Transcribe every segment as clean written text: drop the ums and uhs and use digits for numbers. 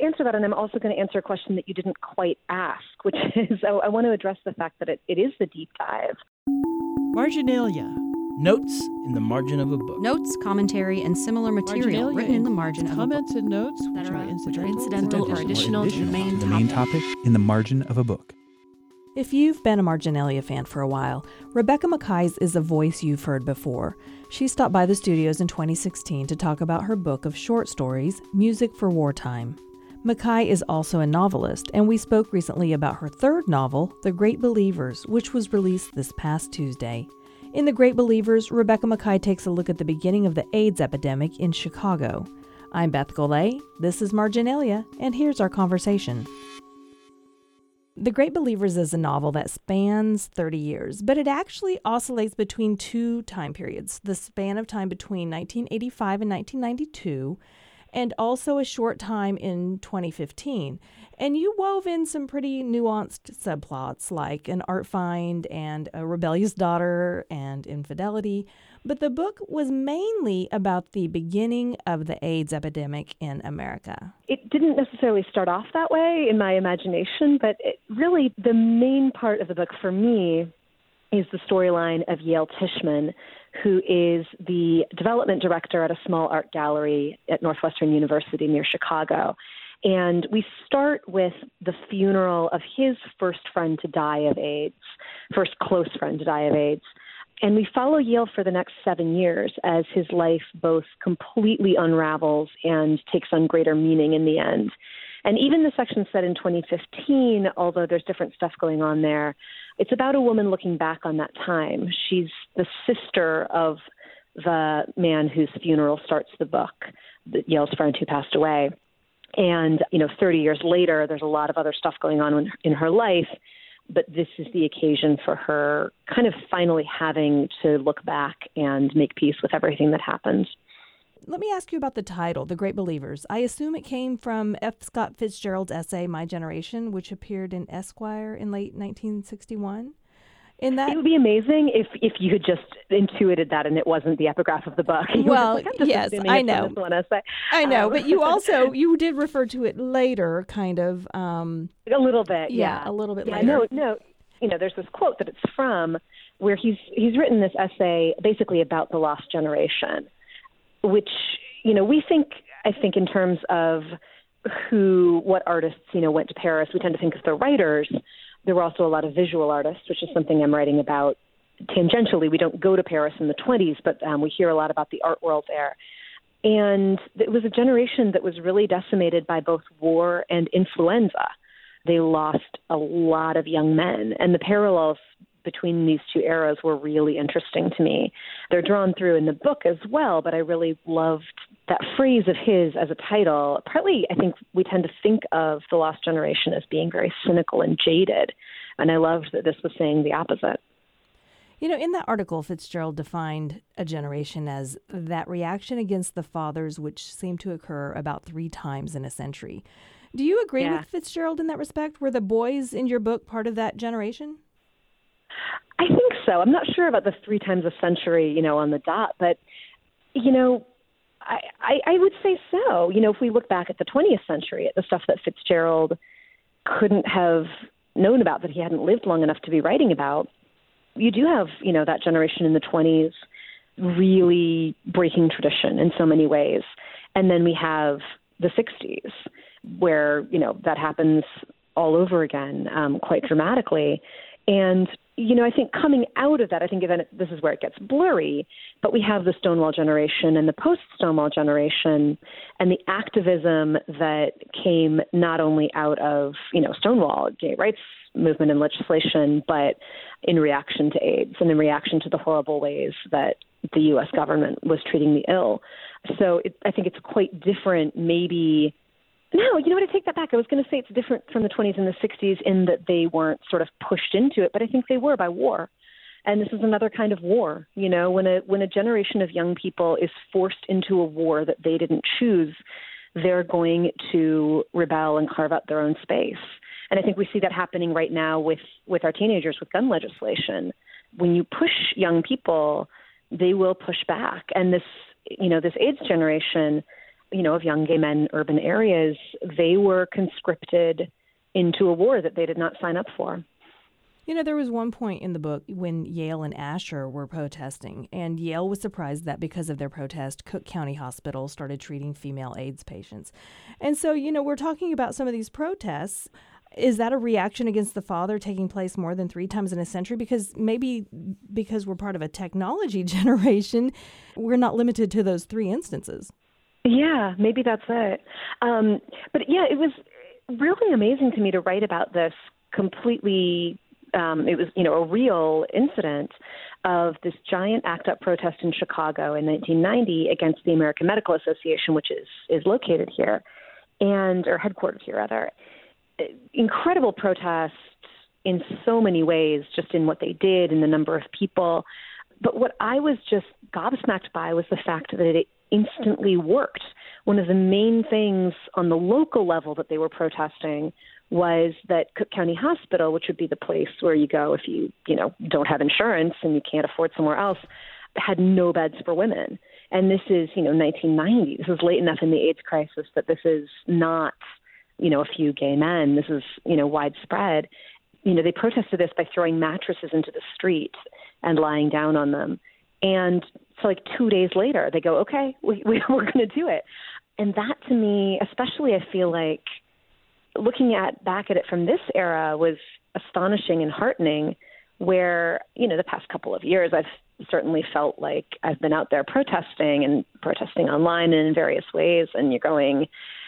answer that, and I'm also going to answer a question that you didn't quite ask, which is I want to address the fact that it is the deep dive. Marginalia. Notes in the margin of a book. Notes, commentary, and similar material written in the margin of a book. Comments and notes which are incidental or additional to the main topic in the margin of a book. If you've been a Marginalia fan for a while, Rebecca Makkai is a voice you've heard before. She stopped by the studios in 2016 to talk about her book of short stories, Music for Wartime. Makkai is also a novelist, and we spoke recently about her third novel, The Great Believers, which was released this past Tuesday. In The Great Believers, Rebecca Makkai takes a look at the beginning of the AIDS epidemic in Chicago. I'm Beth Golay, this is Marginalia, and here's our conversation. The Great Believers is a novel that spans 30 years, but it actually oscillates between two time periods, the span of time between 1985 and 1992, and also a short time in 2015. And you wove in some pretty nuanced subplots like an art find and a rebellious daughter and infidelity. But the book was mainly about the beginning of the AIDS epidemic in America. It didn't necessarily start off that way in my imagination, but really the main part of the book for me is the storyline of Yael Tishman, who is the development director at a small art gallery at Northwestern University near Chicago. And we start with the funeral of his first friend to die of AIDS, first close friend to die of AIDS. And we follow Yael for the next 7 years as his life both completely unravels and takes on greater meaning in the end. And even the section set in 2015, although there's different stuff going on there, it's about a woman looking back on that time. She's the sister of the man whose funeral starts the book, Yael's friend who passed away. And, 30 years later, there's a lot of other stuff going on in her life, but this is the occasion for her kind of finally having to look back and make peace with everything that happened. Let me ask you about the title, The Great Believers. I assume it came from F. Scott Fitzgerald's essay, My Generation, which appeared in Esquire in late 1961. It would be amazing if you had just intuited that and it wasn't the epigraph of the book. Well, yes, I know. I know, but you did refer to it later, kind of. A little bit, yeah. A little bit later. No. There's this quote that it's from where he's written this essay basically about the lost generation, which, I think in terms of what artists, went to Paris, we tend to think of the writers. There were also a lot of visual artists, which is something I'm writing about tangentially. We don't go to Paris in the 1920s, but we hear a lot about the art world there. And it was a generation that was really decimated by both war and influenza. They lost a lot of young men, and the parallels between these two eras were really interesting to me. They're drawn through in the book as well, but I really loved that phrase of his as a title. Partly, I think we tend to think of the lost generation as being very cynical and jaded, and I loved that this was saying the opposite. In that article, Fitzgerald defined a generation as that reaction against the fathers which seemed to occur about 3 times in a century. Do you agree with Fitzgerald in that respect? Were the boys in your book part of that generation? I think so. I'm not sure about the 3 times a century, on the dot, but, I would say so. If we look back at the 20th century, at the stuff that Fitzgerald couldn't have known about, that he hadn't lived long enough to be writing about, you do have, that generation in the 20s really breaking tradition in so many ways. And then we have the 60s where, that happens all over again, quite dramatically. And, I think coming out of that, I think this is where it gets blurry, but we have the Stonewall generation and the post-Stonewall generation and the activism that came not only out of, Stonewall, gay rights movement and legislation, but in reaction to AIDS and in reaction to the horrible ways that the U.S. government was treating the ill. So I think it's quite different, maybe. No, you know what? I take that back. I was going to say it's different from the 20s and the 60s in that they weren't sort of pushed into it, but I think they were by war. And this is another kind of war. When a generation of young people is forced into a war that they didn't choose, they're going to rebel and carve out their own space. And I think we see that happening right now with our teenagers with gun legislation. When you push young people, they will push back. And this AIDS generation, of young gay men in urban areas, they were conscripted into a war that they did not sign up for. There was one point in the book when Yale and Asher were protesting, and Yale was surprised that because of their protest, Cook County Hospital started treating female AIDS patients. And so, we're talking about some of these protests. Is that a reaction against the father taking place more than 3 times in a century? Because we're part of a technology generation, we're not limited to those 3 instances. Yeah, maybe that's it. But yeah, it was really amazing to me to write about this completely. It was, a real incident of this giant ACT UP protest in Chicago in 1990 against the American Medical Association, which is located here, or headquartered here, rather. Incredible protest in so many ways, just in what they did and the number of people. But what I was just gobsmacked by was the fact that it instantly worked. One of the main things on the local level that they were protesting was that Cook County Hospital, which would be the place where you go if you don't have insurance and you can't afford somewhere else, had no beds for women. And this is, 1990. This is late enough in the AIDS crisis that this is not, a few gay men. This is, widespread. They protested this by throwing mattresses into the street and lying down on them. And so 2 days later, they go, okay, we're going to do it. And that to me, especially, I feel like looking back at it from this era was astonishing and heartening, where, the past couple of years, I've certainly felt like I've been out there protesting online and in various ways. And you're going,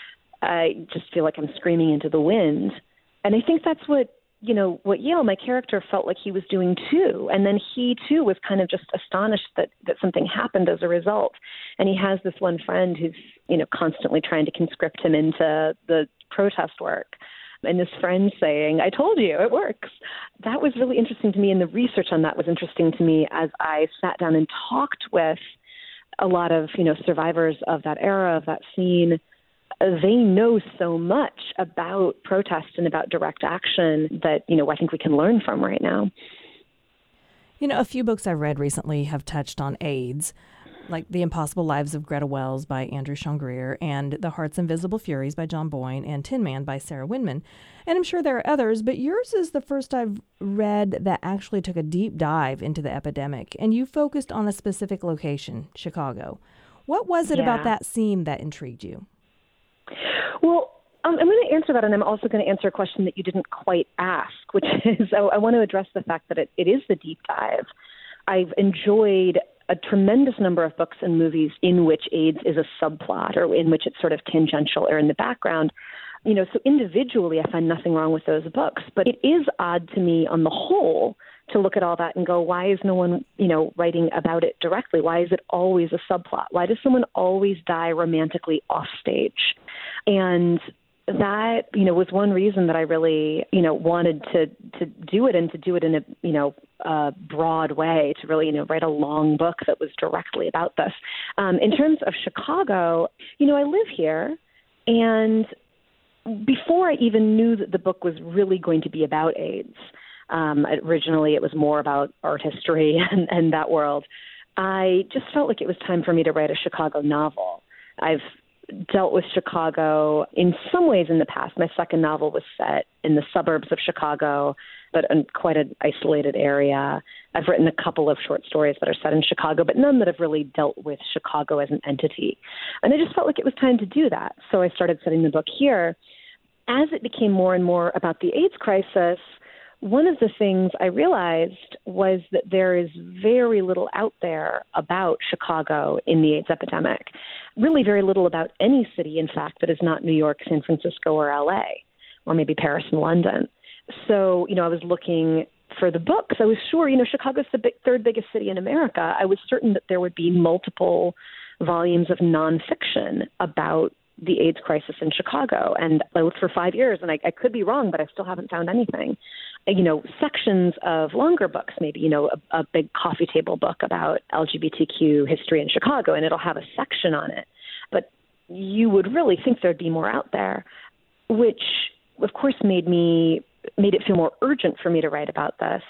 I just feel like I'm screaming into the wind. And I think that's what Yale, my character, felt like he was doing too. And then he too was kind of just astonished that something happened as a result. And he has this one friend who's, constantly trying to conscript him into the protest work. And this friend saying, I told you, it works. That was really interesting to me. And the research on that was interesting to me as I sat down and talked with a lot of, survivors of that era, of that scene. They know so much about protest and about direct action that, I think we can learn from right now. A few books I've read recently have touched on AIDS, like The Impossible Lives of Greta Wells by Andrew Sean Greer, and The Heart's Invisible Furies by John Boyne, and Tin Man by Sarah Winman. And I'm sure there are others, but yours is the first I've read that actually took a deep dive into the epidemic, and you focused on a specific location, Chicago. What was it about that scene that intrigued you? Well, I'm going to answer that, and I'm also going to answer a question that you didn't quite ask, which is I want to address the fact that it is the deep dive. I've enjoyed a tremendous number of books and movies in which AIDS is a subplot or in which it's sort of tangential or in the background. So individually, I find nothing wrong with those books. But it is odd to me on the whole to look at all that and go, why is no one, writing about it directly? Why is it always a subplot? Why does someone always die romantically off stage? And that, was one reason that I really, wanted to do it, and to do it in a broad way, to really, write a long book that was directly about this. In terms of Chicago, I live here, and before I even knew that the book was really going to be about AIDS, originally it was more about art history and that world, I just felt like it was time for me to write a Chicago novel. I've dealt with Chicago in some ways in the past. My second novel was set in the suburbs of Chicago, but in quite an isolated area. I've written a couple of short stories that are set in Chicago, but none that have really dealt with Chicago as an entity. And I just felt like it was time to do that. So I started setting the book here. As it became more and more about the AIDS crisis, one of the things I realized was that there is very little out there about Chicago in the AIDS epidemic. Really very little about any city, in fact, that is not New York, San Francisco, or LA, or maybe Paris and London. So, I was looking for the books. I was sure, Chicago's the third biggest city in America. I was certain that there would be multiple volumes of nonfiction about the AIDS crisis in Chicago. And I looked for 5 years, and I could be wrong, but I still haven't found anything. Sections of longer books, maybe, a big coffee table book about LGBTQ history in Chicago, and it'll have a section on it. But you would really think there'd be more out there, which, of course, made it feel more urgent for me to write about this.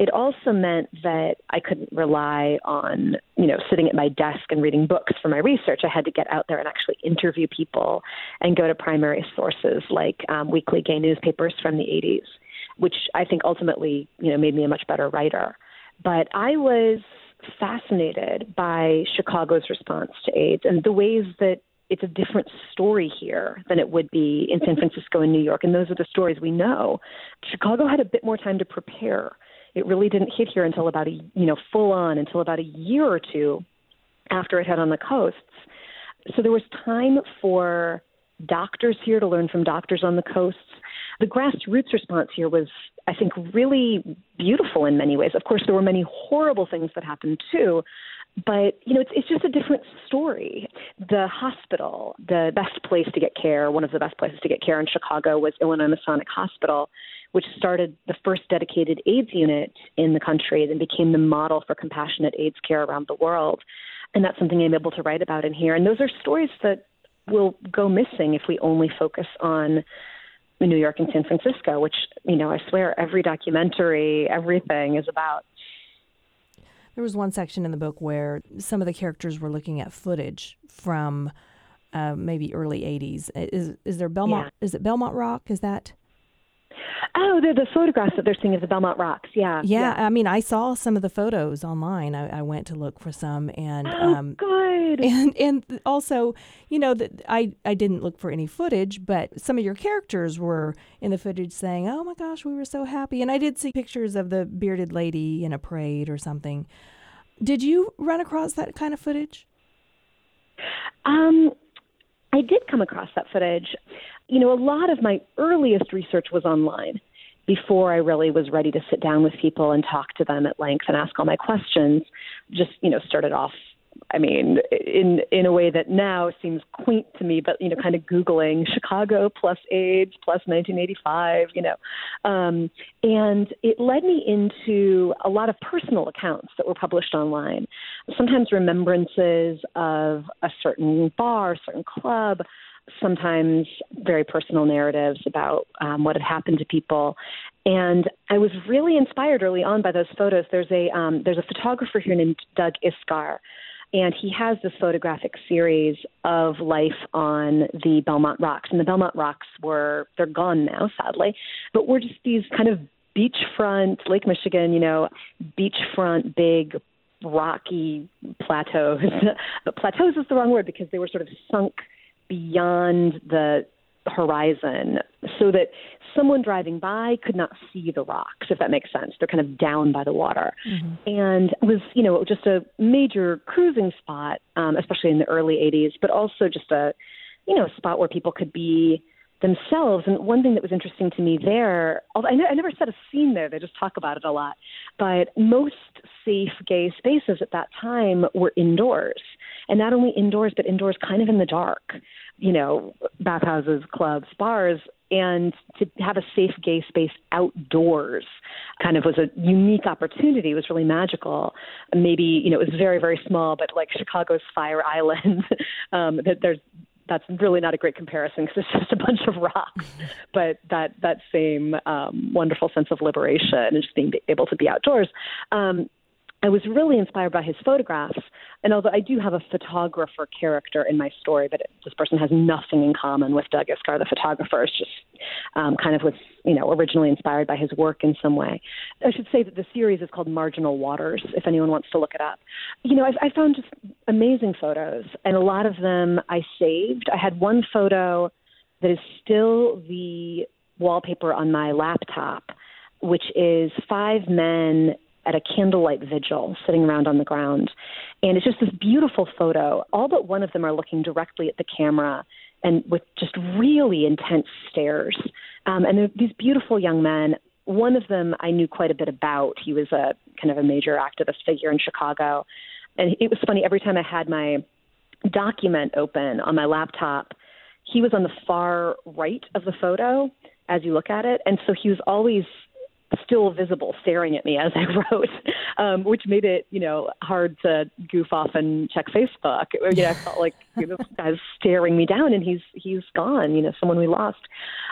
it also meant that I couldn't rely on, sitting at my desk and reading books for my research. I had to get out there and actually interview people and go to primary sources like weekly gay newspapers from the 80s, which I think ultimately, made me a much better writer. But I was fascinated by Chicago's response to AIDS and the ways that it's a different story here than it would be in San Francisco and New York. And those are the stories we know. Chicago had a bit more time to prepare. It really didn't hit here until about until about a year or two after it had on the coasts. So there was time for doctors here to learn from doctors on the coasts. The grassroots response here was, I think, really beautiful in many ways. Of course, there were many horrible things that happened too, but, it's just a different story. The hospital, the best place to get care, one of the best places to get care in Chicago was Illinois Masonic Hospital, which started the first dedicated AIDS unit in the country and became the model for compassionate AIDS care around the world. And that's something I'm able to write about in here. And those are stories that will go missing if we only focus on New York and San Francisco, which, I swear every documentary, everything is about. There was one section in the book where some of the characters were looking at footage from maybe early 80s. Is there Belmont? Yeah. Is it Belmont Rock? Is that? Oh, they're the photographs that they're seeing of the Belmont Rocks. Yeah. Yeah. I mean, I saw some of the photos online. I went to look for some, and good. And also, that I didn't look for any footage, but some of your characters were in the footage saying, "Oh my gosh, we were so happy." And I did see pictures of the bearded lady in a parade or something. Did you run across that kind of footage? I did come across that footage. A lot of my earliest research was online before I really was ready to sit down with people and talk to them at length and ask all my questions. Just, started off, in a way that now seems quaint to me, but, kind of Googling Chicago plus AIDS plus 1985, and it led me into a lot of personal accounts that were published online, sometimes remembrances of a certain bar, a certain club, sometimes very personal narratives about what had happened to people. And I was really inspired early on by those photos. There's a photographer here named Doug Iskar, and he has this photographic series of life on the Belmont Rocks. And the Belmont Rocks they're gone now, sadly, but were just these kind of beachfront, Lake Michigan, beachfront, big, rocky plateaus. But plateaus is the wrong word because they were sort of sunk beyond the horizon so that someone driving by could not see the rocks, if that makes sense. They're kind of down by the water. Mm-hmm. And it was, just a major cruising spot, especially in the early 80s, but also just a spot where people could be themselves. And one thing that was interesting to me there, although I never set a scene there, they just talk about it a lot, but most safe gay spaces at that time were indoors. And not only indoors, but indoors kind of in the dark, bathhouses, clubs, bars. And to have a safe gay space outdoors kind of was a unique opportunity. It was really magical. Maybe, it was very, very small, but like Chicago's Fire Island, that's really not a great comparison because it's just a bunch of rocks. But that same wonderful sense of liberation and just being able to be outdoors. I was really inspired by his photographs. And although I do have a photographer character in my story, but this person has nothing in common with Doug Iskar, the photographer. It's just kind of was, originally inspired by his work in some way. I should say that the series is called Marginal Waters, if anyone wants to look it up. I found just amazing photos, and a lot of them I saved. I had one photo that is still the wallpaper on my laptop, which is 5 men at a candlelight vigil sitting around on the ground. And it's just this beautiful photo. All but one of them are looking directly at the camera and with just really intense stares. And they're these beautiful young men. One of them I knew quite a bit about. He was a kind of a major activist figure in Chicago. And it was funny, every time I had my document open on my laptop, he was on the far right of the photo as you look at it. And so he was always still visible, staring at me as I wrote, which made it, hard to goof off and check Facebook. I felt like this guy's staring me down, and he's gone. Someone we lost.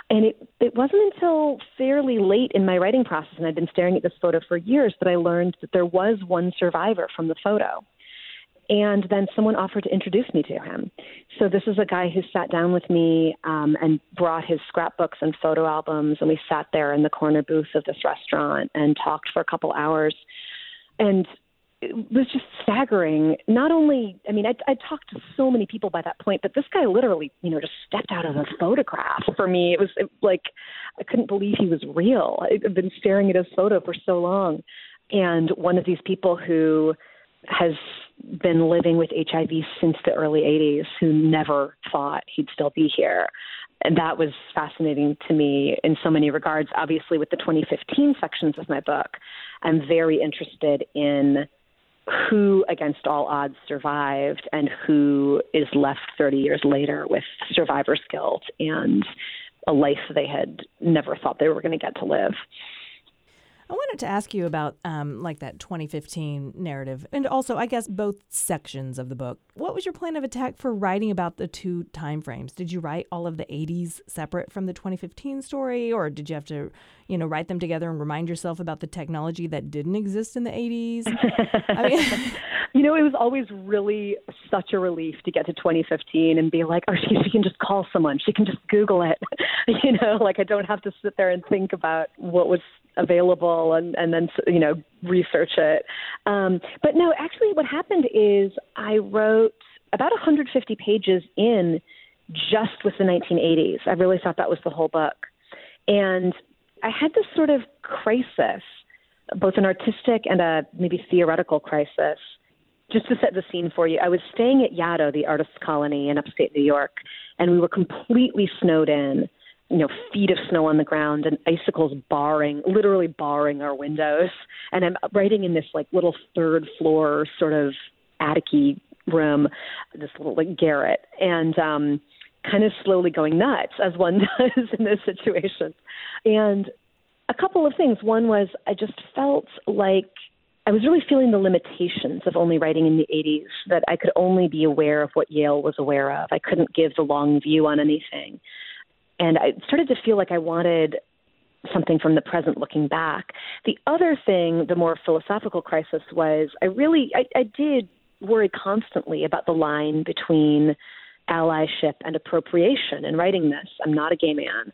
And it wasn't until fairly late in my writing process, and I'd been staring at this photo for years, that I learned that there was one survivor from the photo. And then someone offered to introduce me to him. So this is a guy who sat down with me and brought his scrapbooks and photo albums, and we sat there in the corner booth of this restaurant and talked for a couple hours. And it was just staggering. Not only, I mean, I talked to so many people by that point, but this guy literally, just stepped out of a photograph for me. It was like, I couldn't believe he was real. I've been staring at his photo for so long. And one of these people who has been living with HIV since the early 80s, who never thought he'd still be here. And that was fascinating to me in so many regards. Obviously, with the 2015 sections of my book, I'm very interested in who, against all odds, survived and who is left 30 years later with survivor's guilt and a life they had never thought they were going to get to live. I wanted to ask you about like that 2015 narrative, and also, I guess, both sections of the book. What was your plan of attack for writing about the two time frames? Did you write all of the 80s separate from the 2015 story, or did you have to, write them together and remind yourself about the technology that didn't exist in the 80s? I mean, it was always really such a relief to get to 2015 and be like, oh, she can just call someone. She can just Google it. I don't have to sit there and think about what was available and then, research it. But no, actually what happened is I wrote about 150 pages in just with the 1980s. I really thought that was the whole book. And I had this sort of crisis, both an artistic and a maybe theoretical crisis. Just to set the scene for you, I was staying at Yaddo, the artist's colony in upstate New York, and we were completely snowed in. Feet of snow on the ground and icicles literally barring our windows. And I'm writing in this little third floor sort of attic-y room, this little garret, and kind of slowly going nuts, as one does in this situation. And a couple of things. One was I just felt like I was really feeling the limitations of only writing in the 80s, that I could only be aware of what Yale was aware of. I couldn't give the long view on anything. And I started to feel like I wanted something from the present looking back. The other thing, the more philosophical crisis, was I did worry constantly about the line between allyship and appropriation in writing this. I'm not a gay man.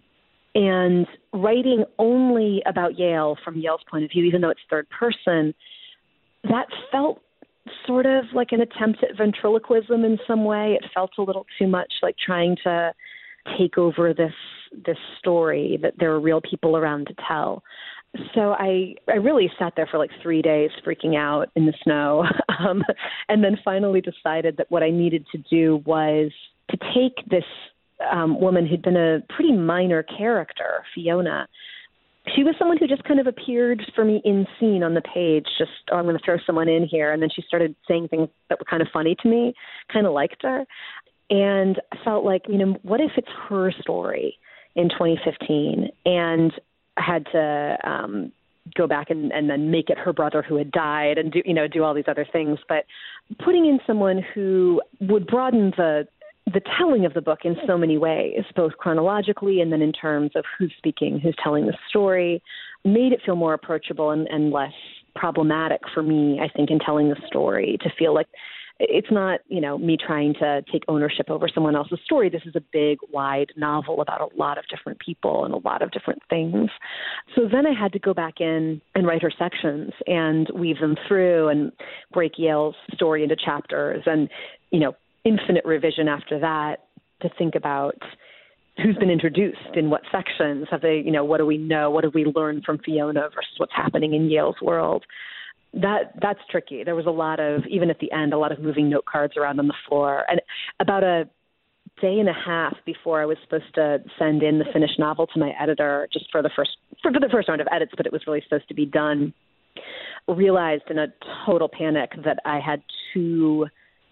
And writing only about Yale from Yale's point of view, even though it's third person, that felt sort of like an attempt at ventriloquism in some way. It felt a little too much like trying to take over this story that there are real people around to tell. So I really sat there for 3 days freaking out in the snow, and then finally decided that what I needed to do was to take this woman who'd been a pretty minor character, Fiona. She was someone who just kind of appeared for me in scene on the page, just, I'm going to throw someone in here. And then she started saying things that were kind of funny to me, kind of liked her. And I felt like, what if it's her story in 2015? And I had to go back and then make it her brother who had died and do all these other things. But putting in someone who would broaden the telling of the book in so many ways, both chronologically and then in terms of who's speaking, who's telling the story, made it feel more approachable and less problematic for me, I think, in telling the story, to feel like it's not, me trying to take ownership over someone else's story. This is a big, wide novel about a lot of different people and a lot of different things. So then I had to go back in and write her sections and weave them through and break Yale's story into chapters and, infinite revision after that to think about who's been introduced in what sections. Have they, what do we know? What have we learned from Fiona versus what's happening in Yale's world? That's tricky. There was even at the end, a lot of moving note cards around on the floor. And about a day and a half before I was supposed to send in the finished novel to my editor, just for the first round of edits, but it was really supposed to be done, realized in a total panic that I had two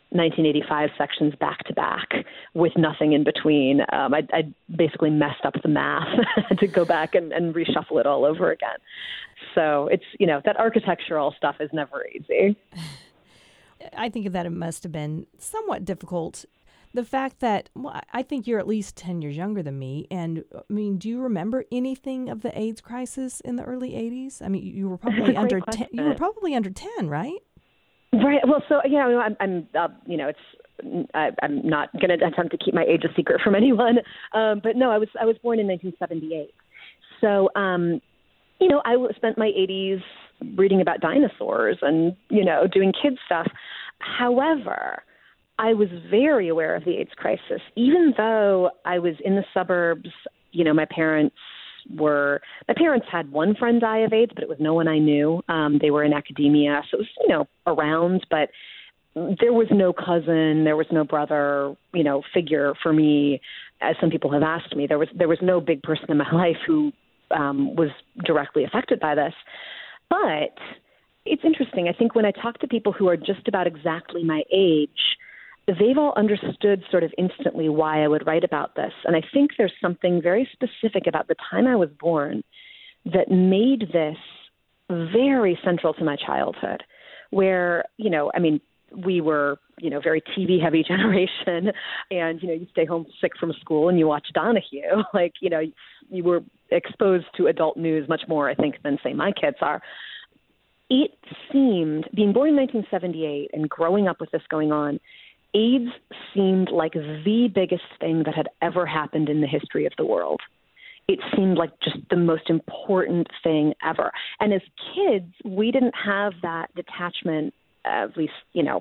1985 sections back to back with nothing in between. I basically messed up the math. I had to go back and reshuffle it all over again. So it's, that architectural stuff is never easy. I think that it must have been somewhat difficult. the fact that, well, I think you're at least 10 years younger than me. And I mean, do you remember anything of the AIDS crisis in the early 80s? I mean, you were probably under 10. You were probably under 10, right? Right. Well, so I'm not going to attempt to keep my age a secret from anyone. But no, I was born in 1978. So, I spent my 80s reading about dinosaurs and, doing kids stuff. However, I was very aware of the AIDS crisis, even though I was in the suburbs. My parents had one friend die of AIDS, but it was no one I knew. They were in academia, so it was, around, but there was no cousin, there was no brother, figure for me, as some people have asked me. There was no big person in my life who was directly affected by this. But it's interesting. I think when I talk to people who are just about exactly my age, they've all understood sort of instantly why I would write about this. And I think there's something very specific about the time I was born that made this very central to my childhood, where, we were, very TV heavy generation, and, you stay home sick from school and you watch Donahue. You were exposed to adult news much more, I think, than, say, my kids are. It seemed, being born in 1978 and growing up with this going on, AIDS seemed like the biggest thing that had ever happened in the history of the world. It seemed like just the most important thing ever. And as kids, we didn't have that detachment, at least,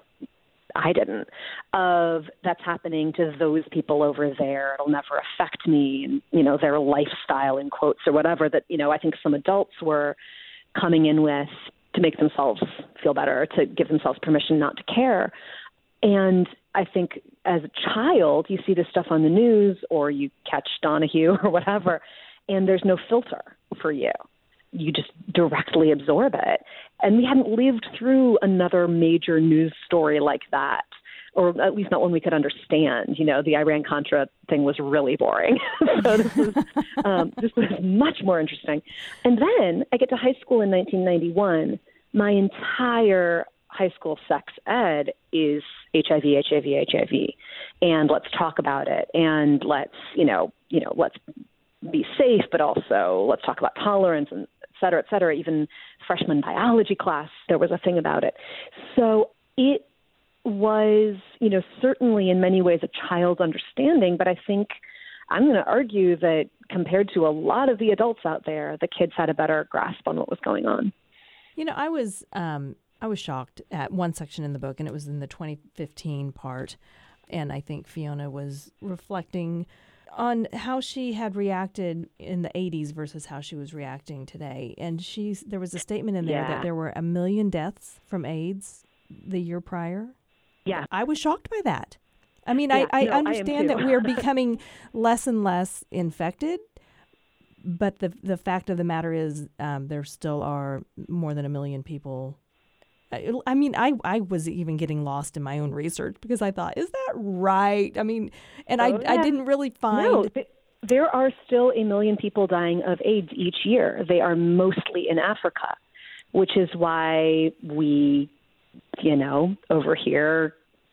I didn't, of that's happening to those people over there. It'll never affect me, and, their lifestyle, in quotes, or whatever, that, I think some adults were coming in with to make themselves feel better, to give themselves permission not to care. And I think as a child, you see this stuff on the news, or you catch Donahue or whatever, and there's no filter for you. You just directly absorb it. And we hadn't lived through another major news story like that, or at least not one we could understand. The Iran-Contra thing was really boring. So this was much more interesting. And then I get to high school in 1991. My entire high school sex ed is HIV, and let's talk about it, and let's be safe, but also let's talk about tolerance, and et cetera, et cetera. Even freshman biology class, there was a thing about it. So it was, certainly in many ways a child's understanding, but I think I'm going to argue that compared to a lot of the adults out there, the kids had a better grasp on what was going on. I was shocked at one section in the book, and it was in the 2015 part, and I think Fiona was reflecting on how she had reacted in the 80s versus how she was reacting today. And there was a statement in there that there were 1 million deaths from AIDS the year prior. Yeah. I was shocked by that. I mean, I understand that we're becoming less and less infected, but the fact of the matter is there still are more than 1 million people. I mean, I was even getting lost in my own research because I thought, is that right? I mean, and I didn't really find... No, there are still 1 million people dying of AIDS each year. They are mostly in Africa, which is why we, over here,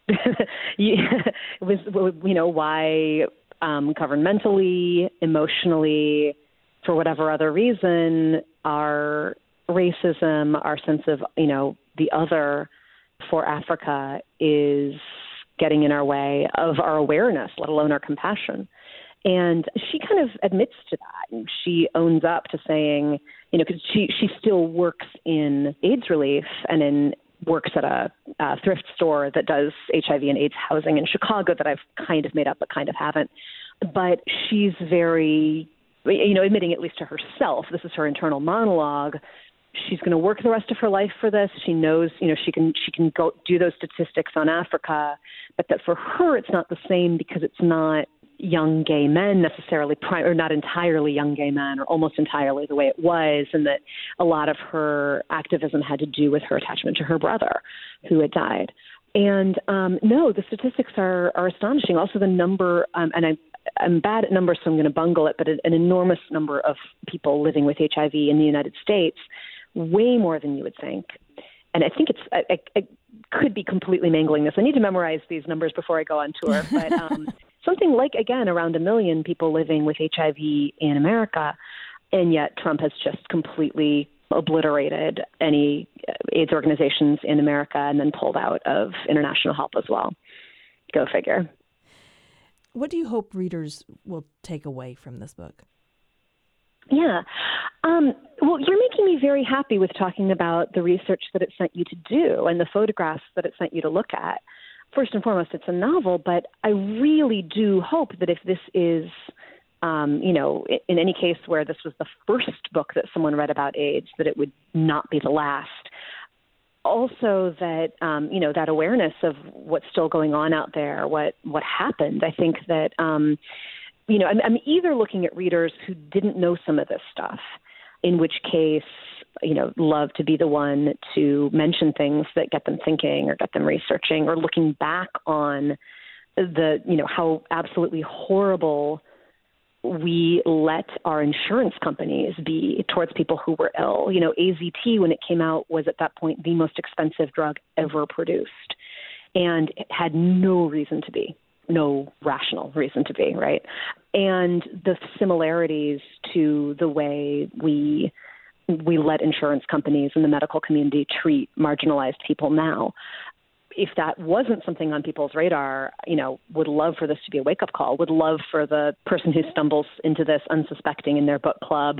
why governmentally, emotionally, for whatever other reason, our racism, our sense of, the other for Africa is getting in our way of our awareness, let alone our compassion. And she kind of admits to that. And she owns up to saying, because she still works in AIDS relief and works at a thrift store that does HIV and AIDS housing in Chicago that I've kind of made up but kind of haven't. But she's very, admitting at least to herself, this is her internal monologue, she's going to work the rest of her life for this. She knows, she can go do those statistics on Africa, but that for her it's not the same because it's not young gay men necessarily, or not entirely young gay men, or almost entirely the way it was, and that a lot of her activism had to do with her attachment to her brother who had died. And no, the statistics are astonishing. Also the number, and I'm bad at numbers, so I'm going to bungle it, but an enormous number of people living with HIV in the United States, way more than you would think. and I think I could be completely mangling this. I need to memorize these numbers before I go on tour. But something like, again, around 1 million people living with HIV in America. And yet Trump has just completely obliterated any AIDS organizations in America and then pulled out of international help as well. Go figure. What do you hope readers will take away from this book? Yeah. Well, you're making me very happy with talking about the research that it sent you to do and the photographs that it sent you to look at. First and foremost, it's a novel, but I really do hope that if this is, in any case where this was the first book that someone read about AIDS, that it would not be the last. Also that, that awareness of what's still going on out there, what happened. I think that, I'm either looking at readers who didn't know some of this stuff, in which case, love to be the one to mention things that get them thinking or get them researching or looking back on the, how absolutely horrible we let our insurance companies be towards people who were ill. AZT, when it came out, was at that point the most expensive drug ever produced, and it had no reason to be, no rational reason to be, right? And the similarities to the way we let insurance companies and the medical community treat marginalized people now. If that wasn't something on people's radar, would love for this to be a wake-up call, would love for the person who stumbles into this unsuspecting in their book club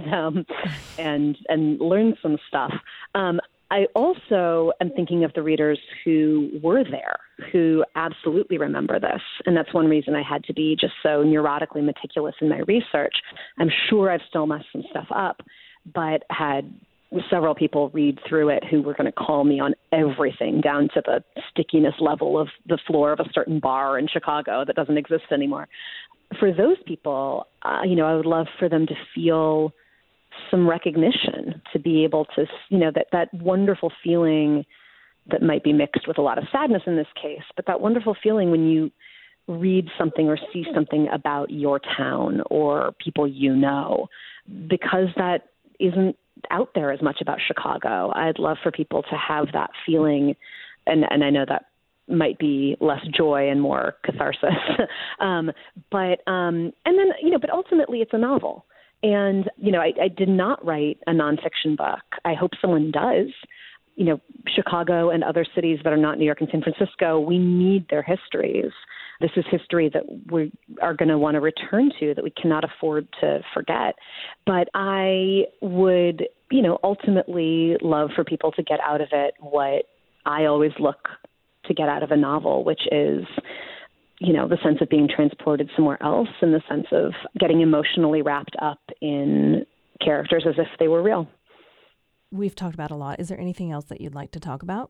and learn some stuff. I also am thinking of the readers who were there, who absolutely remember this. And that's one reason I had to be just so neurotically meticulous in my research. I'm sure I've still messed some stuff up, but had several people read through it who were going to call me on everything, down to the stickiness level of the floor of a certain bar in Chicago that doesn't exist anymore. For those people, I would love for them to feel some recognition, to be able to, that wonderful feeling that might be mixed with a lot of sadness in this case, but that wonderful feeling when you read something or see something about your town or people because that isn't out there as much about Chicago. I'd love for people to have that feeling, and I know that might be less joy and more catharsis. But ultimately it's a novel. And, I did not write a nonfiction book. I hope someone does. Chicago and other cities that are not New York and San Francisco, we need their histories. This is history that we are going to want to return to, that we cannot afford to forget. But I would, ultimately love for people to get out of it what I always look to get out of a novel, which is, the sense of being transported somewhere else, and the sense of getting emotionally wrapped up in characters as if they were real. We've talked about a lot. Is there anything else that you'd like to talk about?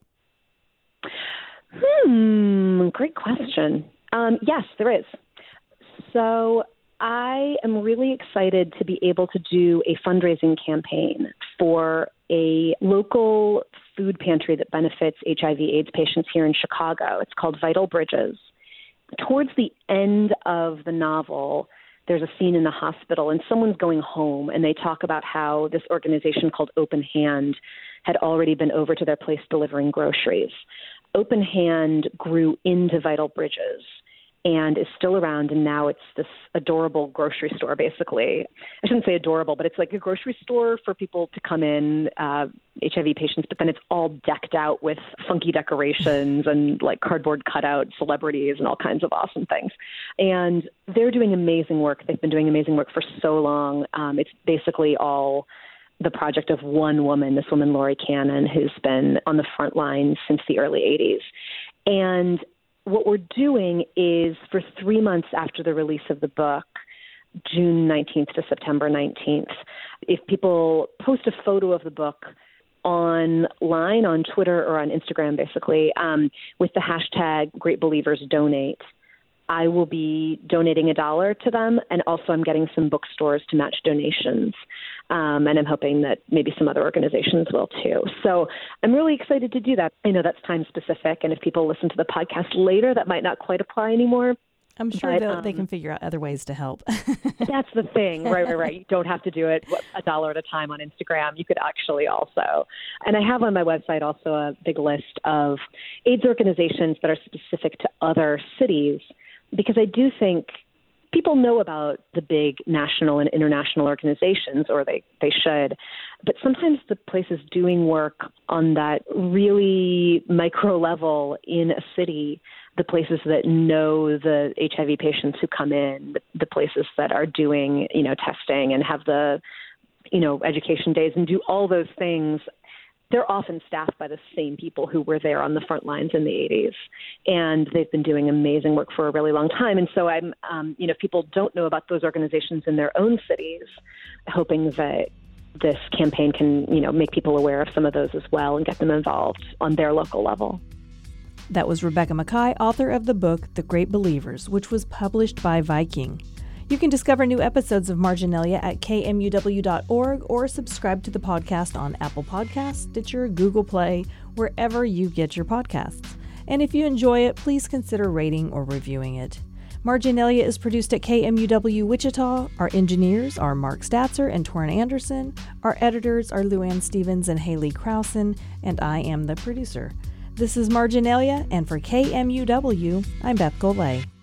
Great question. Yes, there is. So I am really excited to be able to do a fundraising campaign for a local food pantry that benefits HIV/AIDS patients here in Chicago. It's called Vital Bridges. Towards the end of the novel, there's a scene in the hospital and someone's going home, and they talk about how this organization called Open Hand had already been over to their place delivering groceries. Open Hand grew into Vital Bridges and is still around, and now it's this adorable grocery store, basically. I shouldn't say adorable, but it's like a grocery store for people to come in, HIV patients, but then it's all decked out with funky decorations and like cardboard cutout celebrities and all kinds of awesome things. And they're doing amazing work. They've been doing amazing work for so long. It's basically all the project of one woman, this woman, Lori Cannon, who's been on the front lines since the early 80s. And what we're doing is, for 3 months after the release of the book, June 19th to September 19th, if people post a photo of the book online, on Twitter or on Instagram, basically, with the hashtag Great Believers Donate, I will be donating $1 to them, and also I'm getting some bookstores to match donations, and I'm hoping that maybe some other organizations will too. So I'm really excited to do that. I know that's time specific, and if people listen to the podcast later, that might not quite apply anymore. I'm sure But, they can figure out other ways to help. That's the thing. Right. You don't have to do it $1 at a time on Instagram. You could actually also. And I have on my website also a big list of AIDS organizations that are specific to other cities, because I do think people know about the big national and international organizations, or they should, but sometimes the places doing work on that really micro level in a city, the places that know the HIV patients who come in, the places that are doing, testing and have the, education days and do all those things, they're often staffed by the same people who were there on the front lines in the 80s. And they've been doing amazing work for a really long time. And so I'm, if people don't know about those organizations in their own cities, hoping that this campaign can, make people aware of some of those as well and get them involved on their local level. That was Rebecca Makkai, author of the book The Great Believers, which was published by Viking. You can discover new episodes of Marginalia at kmuw.org or subscribe to the podcast on Apple Podcasts, Stitcher, Google Play, wherever you get your podcasts. And if you enjoy it, please consider rating or reviewing it. Marginalia is produced at KMUW Wichita. Our engineers are Mark Statzer and Torrin Anderson. Our editors are Luann Stevens and Haley Krausen, and I am the producer. This is Marginalia, and for KMUW, I'm Beth Golay.